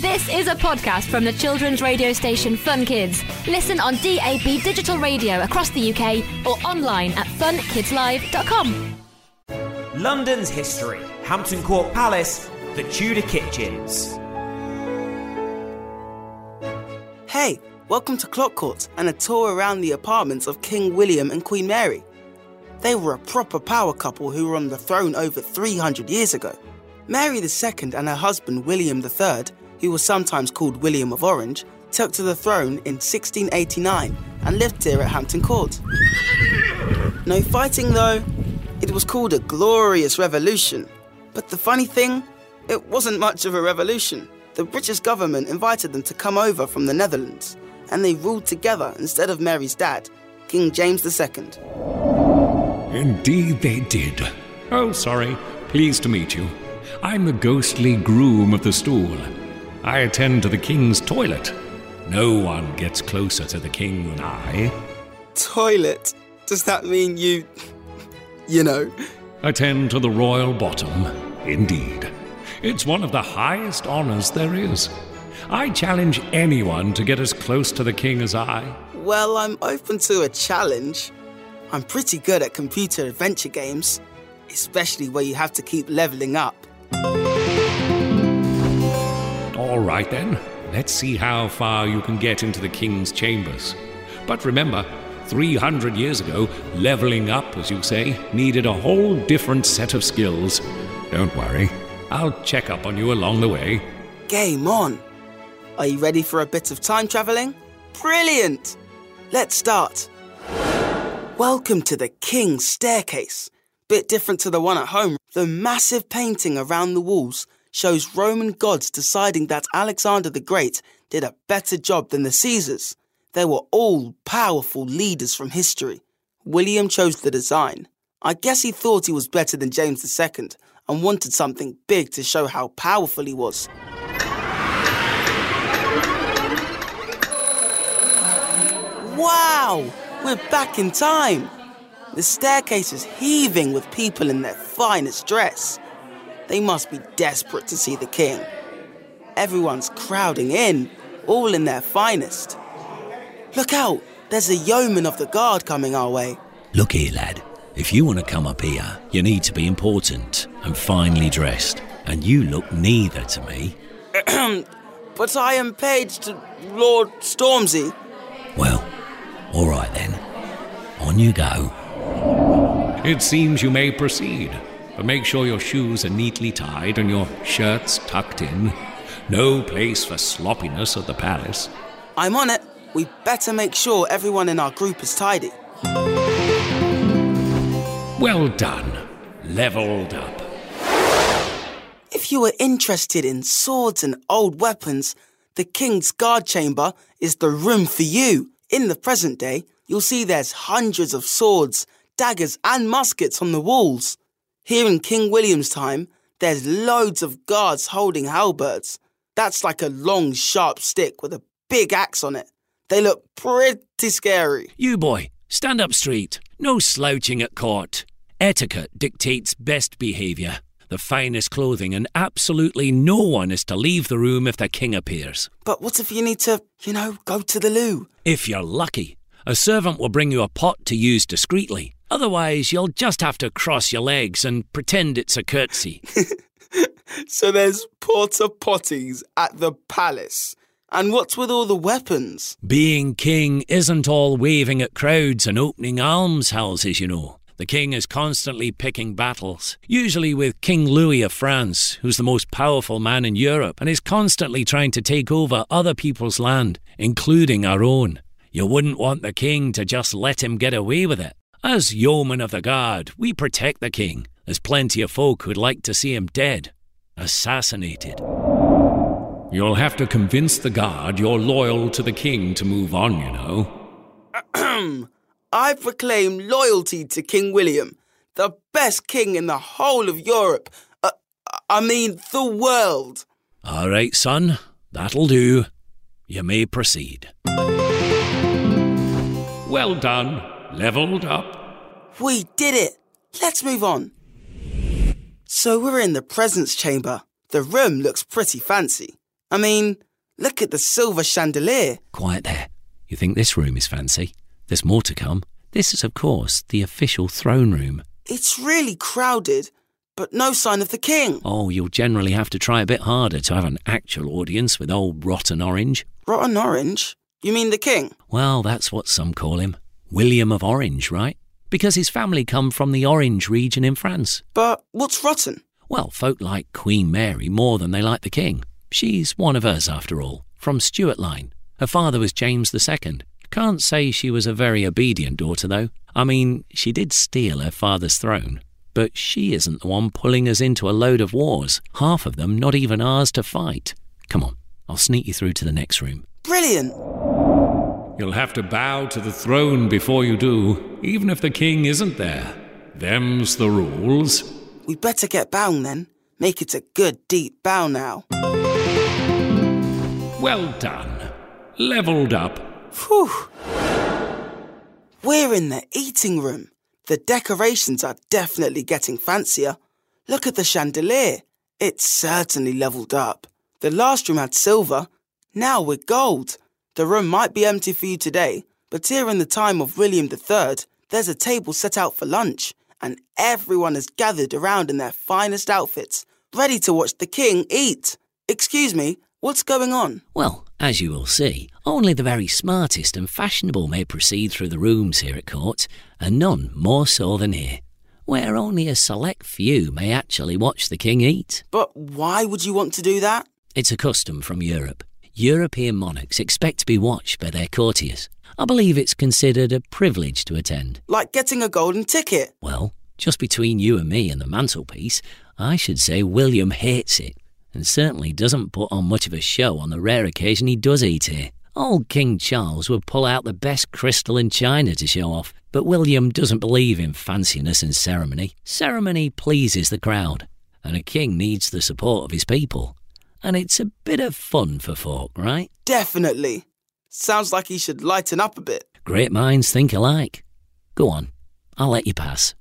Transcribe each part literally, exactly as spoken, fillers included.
This is a podcast from the children's radio station Fun Kids. Listen on D A B digital radio across the U K or online at fun kids live dot com. London's history, Hampton Court Palace, the Tudor kitchens. Hey, welcome to Clock Court and a tour around the apartments of King William and Queen Mary. They were a proper power couple who were on the throne over three hundred years ago. Mary the Second and her husband William the Third, who was sometimes called William of Orange, took to the throne in sixteen eighty-nine and lived here at Hampton Court. No fighting though. It was called a glorious revolution. But the funny thing, it wasn't much of a revolution. The British government invited them to come over from the Netherlands, and they ruled together instead of Mary's dad, King James the Second. Indeed they did. Oh, sorry. Pleased to meet you. I'm the ghostly groom of the stool. I attend to the king's toilet. No one gets closer to the king than I. Toilet? Does that mean you... you know? Attend to the royal bottom. Indeed. It's one of the highest honours there is. I challenge anyone to get as close to the king as I. Well, I'm open to a challenge. I'm pretty good at computer adventure games, especially where you have to keep levelling up. All right then, let's see how far you can get into the king's chambers. But remember, three hundred years ago, levelling up, as you say, needed a whole different set of skills. Don't worry, I'll check up on you along the way. Game on! Are you ready for a bit of time travelling? Brilliant! Let's start. Welcome to the King's Staircase. Bit different to the one at home. The massive painting around the walls shows Roman gods deciding that Alexander the Great did a better job than the Caesars. They were all powerful leaders from history. William chose the design. I guess he thought he was better than James the Second and wanted something big to show how powerful he was. Wow! We're back in time! The staircase is heaving with people in their finest dress. They must be desperate to see the king. Everyone's crowding in, all in their finest. Look out! There's a yeoman of the guard coming our way. Look here, lad. If you want to come up here, you need to be important and finely dressed. And you look neither to me. But I am page to Lord Stormzy. Well, all right then. On you go. It seems you may proceed, but make sure your shoes are neatly tied and your shirt's tucked in. No place for sloppiness at the palace. I'm on it. We better make sure everyone in our group is tidy. Well done. Levelled up. If you are interested in swords and old weapons, the King's Guard Chamber is the room for you. In the present day, you'll see there's hundreds of swords, daggers and muskets on the walls. Here in King William's time, there's loads of guards holding halberds. That's like a long, sharp stick with a big axe on it. They look pretty scary. You boy, stand up straight. No slouching at court. Etiquette dictates best behaviour, the finest clothing, and absolutely no one is to leave the room if the king appears. But what if you need to, you know, go to the loo? If you're lucky, a servant will bring you a pot to use discreetly. Otherwise, you'll just have to cross your legs and pretend it's a curtsy. So there's porta potties at the palace. And what's with all the weapons? Being king isn't all waving at crowds and opening almshouses, you know. The king is constantly picking battles, usually with King Louis of France, who's the most powerful man in Europe and is constantly trying to take over other people's land, including our own. You wouldn't want the king to just let him get away with it. As yeomen of the guard, we protect the king. There's plenty of folk who'd like to see him dead, assassinated. You'll have to convince the guard you're loyal to the king to move on, you know. I proclaim loyalty to King William, the best king in the whole of Europe. Uh, I mean, the world. All right, son, that'll do. You may proceed. Well done. Levelled up. We did it. Let's move on. So we're in the presence chamber. The room looks pretty fancy. I mean, look at the silver chandelier. Quiet there. You think this room is fancy? There's more to come. This is, of course, the official throne room. It's really crowded, but no sign of the king. Oh, you'll generally have to try a bit harder to have an actual audience with old Rotten Orange. Rotten Orange? You mean the king? Well, that's what some call him. William of Orange, right? Because his family come from the Orange region in France. But what's rotten? Well, folk like Queen Mary more than they like the king. She's one of us, after all, from Stuart line. Her father was James the Second. Can't say she was a very obedient daughter, though. I mean, she did steal her father's throne. But she isn't the one pulling us into a load of wars, half of them not even ours to fight. Come on, I'll sneak you through to the next room. Brilliant! You'll have to bow to the throne before you do, even if the king isn't there. Them's the rules. We better get bowing then. Make it a good deep bow now. Well done. Levelled up. Phew! We're in the eating room. The decorations are definitely getting fancier. Look at the chandelier. It's certainly levelled up. The last room had silver. Now we're gold. The room might be empty for you today, but here in the time of William the Third, there's a table set out for lunch, and everyone is gathered around in their finest outfits, ready to watch the king eat. Excuse me, what's going on? Well, as you will see, only the very smartest and fashionable may proceed through the rooms here at court, and none more so than here, where only a select few may actually watch the king eat. But why would you want to do that? It's a custom from Europe. European monarchs expect to be watched by their courtiers. I believe it's considered a privilege to attend. Like getting a golden ticket? Well, just between you and me and the mantelpiece, I should say William hates it, and certainly doesn't put on much of a show on the rare occasion he does eat here. Old King Charles would pull out the best crystal in China to show off, but William doesn't believe in fanciness and ceremony. Ceremony pleases the crowd, and a king needs the support of his people. And it's a bit of fun for folk, right? Definitely. Sounds like he should lighten up a bit. Great minds think alike. Go on, I'll let you pass.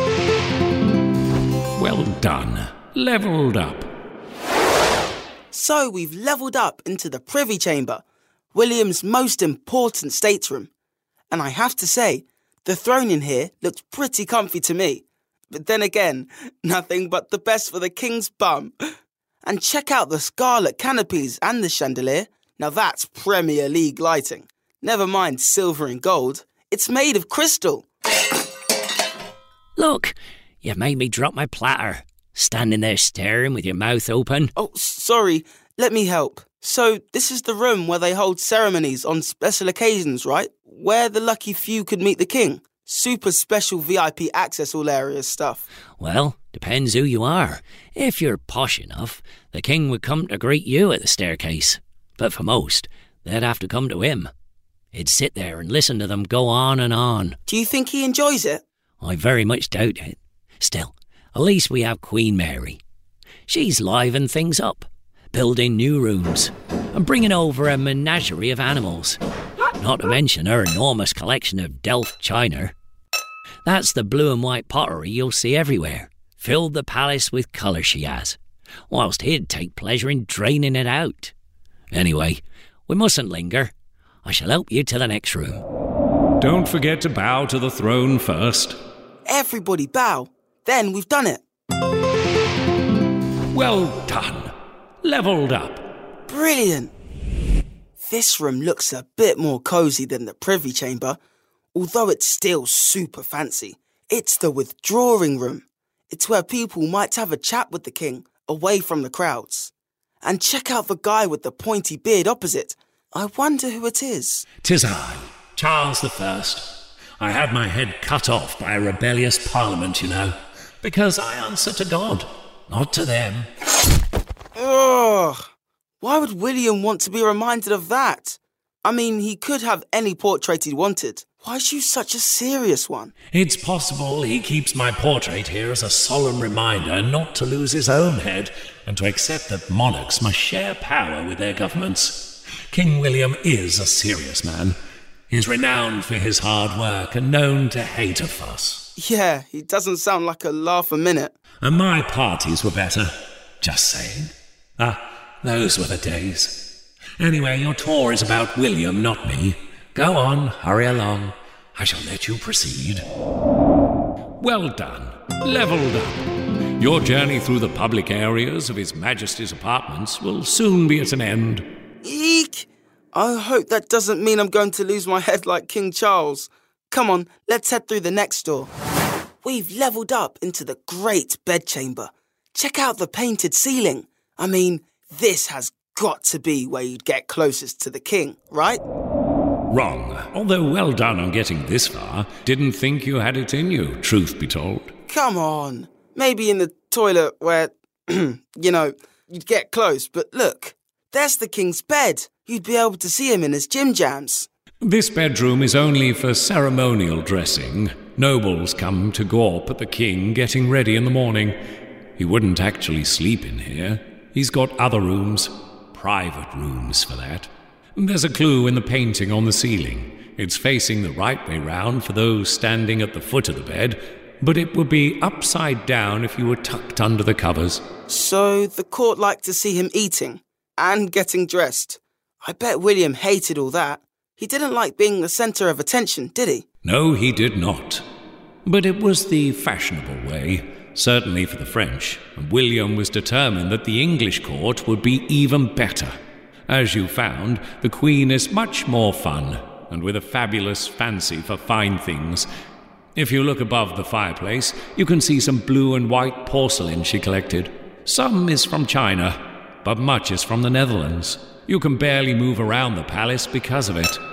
Well done. Levelled up. So we've levelled up into the Privy Chamber, William's most important stateroom. And I have to say, the throne in here looks pretty comfy to me. But then again, nothing but the best for the king's bum. And check out the scarlet canopies and the chandelier. Now that's Premier League lighting. Never mind silver and gold. It's made of crystal. Look, you've made me drop my platter. Standing there staring with your mouth open. Oh, sorry. Let me help. So this is the room where they hold ceremonies on special occasions, right? Where the lucky few could meet the king. Super special V I P access all areas stuff. Well, depends who you are. If you're posh enough, the king would come to greet you at the staircase. But for most, they'd have to come to him. He'd sit there and listen to them go on and on. Do you think he enjoys it? I very much doubt it. Still, at least we have Queen Mary. She's livened things up, building new rooms and bringing over a menagerie of animals. Not to mention her enormous collection of Delft china. That's the blue and white pottery you'll see everywhere. Filled the palace with colour she has, whilst he'd take pleasure in draining it out. Anyway, we mustn't linger. I shall help you to the next room. Don't forget to bow to the throne first. Everybody bow. Then we've done it. Well done. Levelled up. Brilliant. This room looks a bit more cosy than the Privy Chamber, although it's still super fancy. It's the withdrawing room. It's where people might have a chat with the king, away from the crowds. And check out the guy with the pointy beard opposite. I wonder who it is. 'Tis I, Charles the First. I had my head cut off by a rebellious parliament, you know, because I answer to God, not to them. Ugh. Why would William want to be reminded of that? I mean, he could have any portrait he wanted. Why choose such a serious one? It's possible he keeps my portrait here as a solemn reminder not to lose his own head and to accept that monarchs must share power with their governments. King William is a serious man. He's renowned for his hard work and known to hate a fuss. Yeah, he doesn't sound like a laugh a minute. And my parties were better. Just saying. Ah, those were the days. Anyway, your tour is about William, not me. Go on, hurry along. I shall let you proceed. Well done. Levelled up. Your journey through the public areas of His Majesty's apartments will soon be at an end. Eek! I hope that doesn't mean I'm going to lose my head like King Charles. Come on, let's head through the next door. We've levelled up into the great bedchamber. Check out the painted ceiling. I mean, this has got to be where you'd get closest to the king, right? Wrong. Although well done on getting this far, didn't think you had it in you, truth be told. Come on. Maybe in the toilet where, you know, you'd get close. But look, there's the king's bed. You'd be able to see him in his gym jams. This bedroom is only for ceremonial dressing. Nobles come to gawp at the king getting ready in the morning. He wouldn't actually sleep in here. He's got other rooms. Private rooms for that. There's a clue in the painting on the ceiling. It's facing the right way round for those standing at the foot of the bed, but it would be upside down if you were tucked under the covers. So the court liked to see him eating and getting dressed. I bet William hated all that. He didn't like being the centre of attention, did he? No, he did not. But it was the fashionable way, certainly for the French, and William was determined that the English court would be even better. As you found, the Queen is much more fun, and with a fabulous fancy for fine things. If you look above the fireplace, you can see some blue and white porcelain she collected. Some is from China, but much is from the Netherlands. You can barely move around the palace because of it.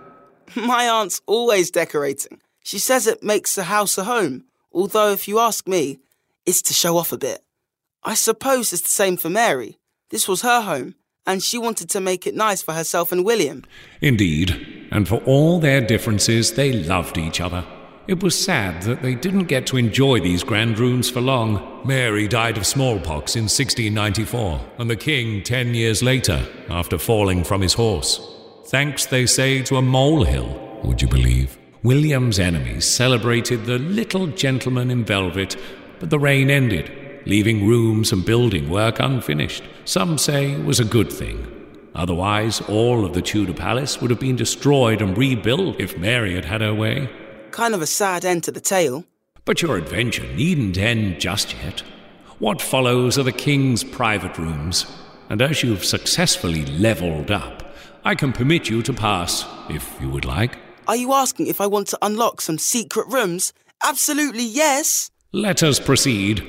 My aunt's always decorating. She says it makes the house a home, although if you ask me, it's to show off a bit. I suppose it's the same for Mary. This was her home, and she wanted to make it nice for herself and William. Indeed, and for all their differences, they loved each other. It was sad that they didn't get to enjoy these grand rooms for long. Mary died of smallpox in sixteen ninety-four, and the king ten years later, after falling from his horse. Thanks, they say, to a molehill, would you believe? William's enemies celebrated the little gentleman in velvet, but the reign ended, leaving rooms and building work unfinished. Some say it was a good thing. Otherwise, all of the Tudor palace would have been destroyed and rebuilt if Mary had had her way. Kind of a sad end to the tale. But your adventure needn't end just yet. What follows are the king's private rooms, and as you've successfully levelled up, I can permit you to pass, if you would like. Are you asking if I want to unlock some secret rooms? Absolutely yes! Let us proceed.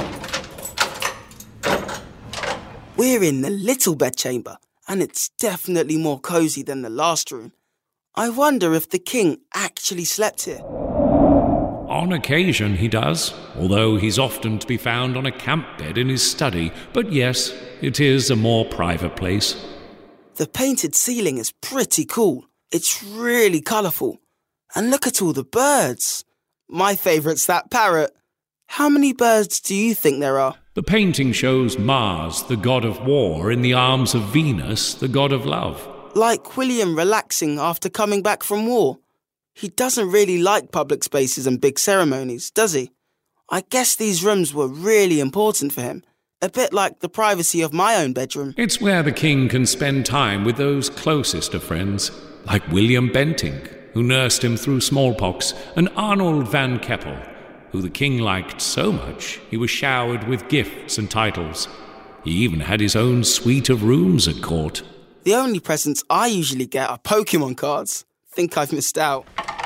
We're in the little bedchamber, and it's definitely more cosy than the last room. I wonder if the king actually slept here. On occasion he does, although he's often to be found on a camp bed in his study. But yes, it is a more private place. The painted ceiling is pretty cool. It's really colourful. And look at all the birds. My favourite's that parrot. How many birds do you think there are? The painting shows Mars, the god of war, in the arms of Venus, the god of love. Like William relaxing after coming back from war. He doesn't really like public spaces and big ceremonies, does he? I guess these rooms were really important for him. A bit like the privacy of my own bedroom. It's where the king can spend time with those closest of friends, like William Bentinck, who nursed him through smallpox, and Arnold van Keppel, who the king liked so much he was showered with gifts and titles. He even had his own suite of rooms at court. The only presents I usually get are Pokemon cards. Think I've missed out.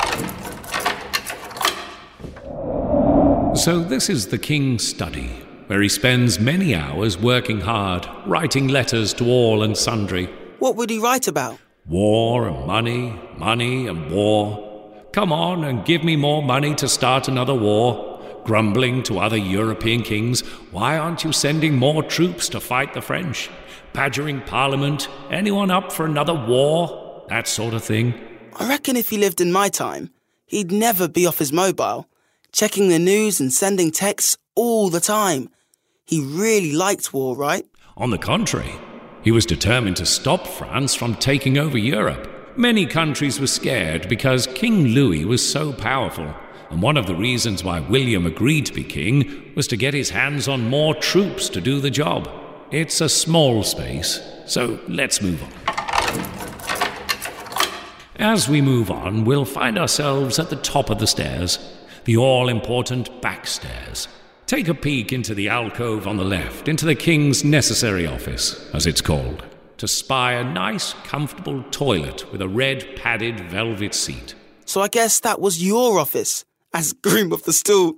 So this is the king's study, where he spends many hours working hard, writing letters to all and sundry. What would he write about? War and money, money and war. Come on and give me more money to start another war. Grumbling to other European kings, why aren't you sending more troops to fight the French? Badgering Parliament, anyone up for another war? That sort of thing. I reckon if he lived in my time, he'd never be off his mobile, checking the news and sending texts all the time. He really liked war, right? On the contrary, he was determined to stop France from taking over Europe. Many countries were scared because King Louis was so powerful, and one of the reasons why William agreed to be king was to get his hands on more troops to do the job. it's a small space, so let's move on. As we move on, we'll find ourselves at the top of the stairs, the all-important back stairs. Take a peek into the alcove on the left, into the king's necessary office, as it's called, to spy a nice, comfortable toilet with a red padded velvet seat. So I guess that was your office, as groom of the stool.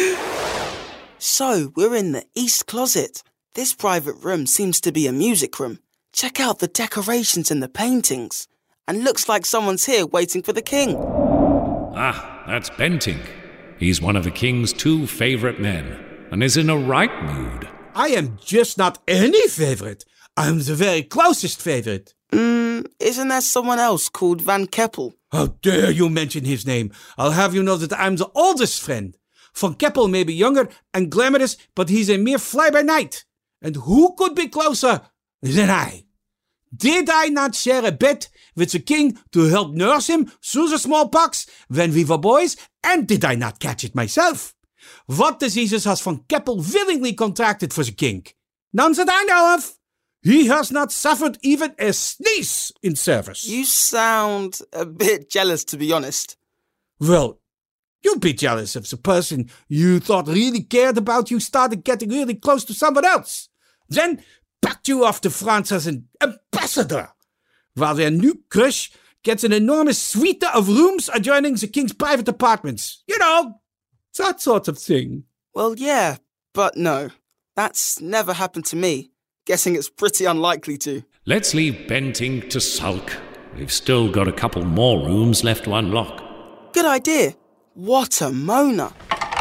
So, we're in the East Closet. This private room seems to be a music room. Check out the decorations and the paintings. And looks like someone's here waiting for the king. Ah, that's Bentinck. He's one of the king's two favourite men, and is in a right mood. I am just not any favourite. I'm the very closest favourite. Hmm, isn't there someone else called Van Keppel? How dare you mention his name? I'll have you know that I'm the oldest friend. Van Keppel may be younger and glamorous, but he's a mere fly-by-night. And who could be closer than I? Did I not share a bed with the king to help nurse him through the smallpox when we were boys? And did I not catch it myself? What diseases has Van Keppel willingly contracted for the king? None that I know of. He has not suffered even a sneeze in service. You sound a bit jealous, to be honest. Well, you'd be jealous if the person you thought really cared about you started getting really close to someone else. Then packed you off to France as an ambassador, while their new crush gets an enormous suite of rooms adjoining the king's private apartments. You know, that sort of thing. Well, yeah, but no. That's never happened to me. Guessing it's pretty unlikely to. Let's leave Bentinck to sulk. We've still got a couple more rooms left to unlock. Good idea. What a Mona.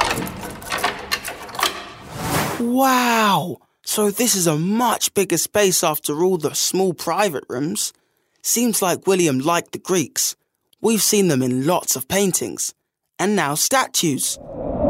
Wow. So this is a much bigger space after all the small private rooms. Seems like William liked the Greeks. We've seen them in lots of paintings. And now statues.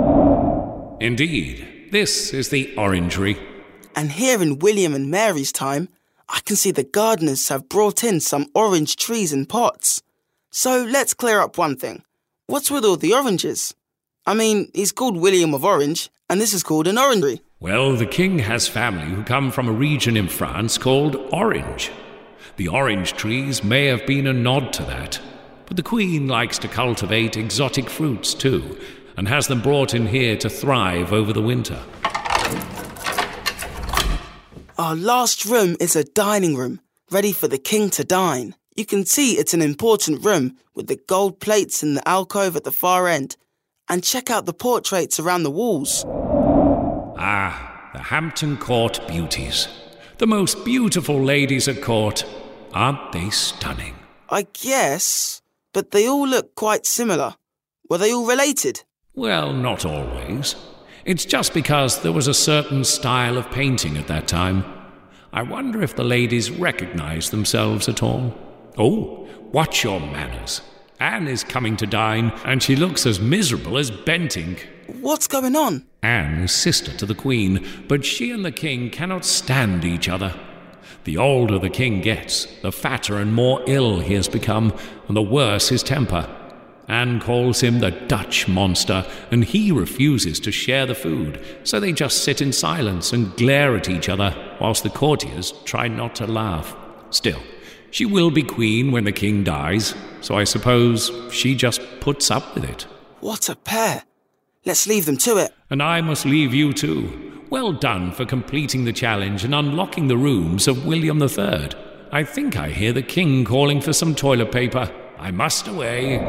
Indeed. This is the orangery. And here in William and Mary's time, I can see the gardeners have brought in some orange trees in pots. So let's clear up one thing. What's with all the oranges? I mean, he's called William of Orange, and this is called an orangery. Well, the king has family who come from a region in France called Orange. The orange trees may have been a nod to that, but the queen likes to cultivate exotic fruits too, and has them brought in here to thrive over the winter. Our last room is a dining room, ready for the king to dine. You can see it's an important room with the gold plates in the alcove at the far end. And check out the portraits around the walls. Ah, the Hampton Court beauties. The most beautiful ladies at court. Aren't they stunning? I guess, but they all look quite similar. Were they all related? Well, not always. It's just because there was a certain style of painting at that time. I wonder if the ladies recognise themselves at all. Oh, watch your manners. Anne is coming to dine, and she looks as miserable as Bentinck. What's going on? Anne is sister to the Queen, but she and the King cannot stand each other. The older the King gets, the fatter and more ill he has become, and the worse his temper. Anne calls him the Dutch monster, and he refuses to share the food, so they just sit in silence and glare at each other, whilst the courtiers try not to laugh. Still, she will be queen when the king dies, so I suppose she just puts up with it. What a pair. Let's leave them to it. And I must leave you too. Well done for completing the challenge and unlocking the rooms of William the Third. I think I hear the king calling for some toilet paper. I must away.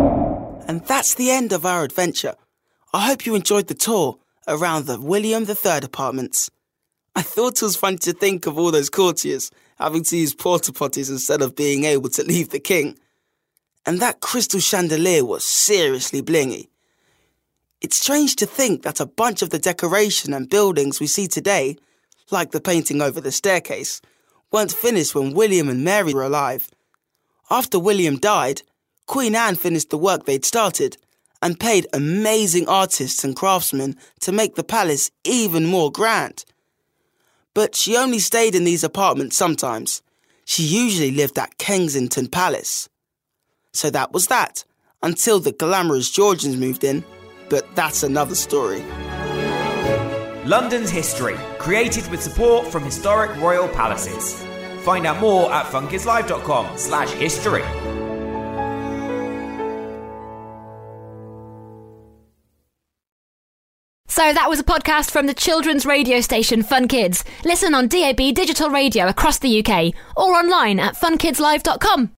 And that's the end of our adventure. I hope you enjoyed the tour around the William the Third apartments. I thought it was funny to think of all those courtiers having to use porta potties instead of being able to leave the king. And that crystal chandelier was seriously blingy. It's strange to think that a bunch of the decoration and buildings we see today, like the painting over the staircase, weren't finished when William and Mary were alive. After William died, Queen Anne finished the work they'd started and paid amazing artists and craftsmen to make the palace even more grand. But she only stayed in these apartments sometimes. She usually lived at Kensington Palace. So that was that, until the glamorous Georgians moved in. But that's another story. London's history, created with support from historic royal palaces. Find out more at funkidslive.com slash history. So that was a podcast from the children's radio station Fun Kids. Listen on D A B digital radio across the U K or online at fun kids live dot com.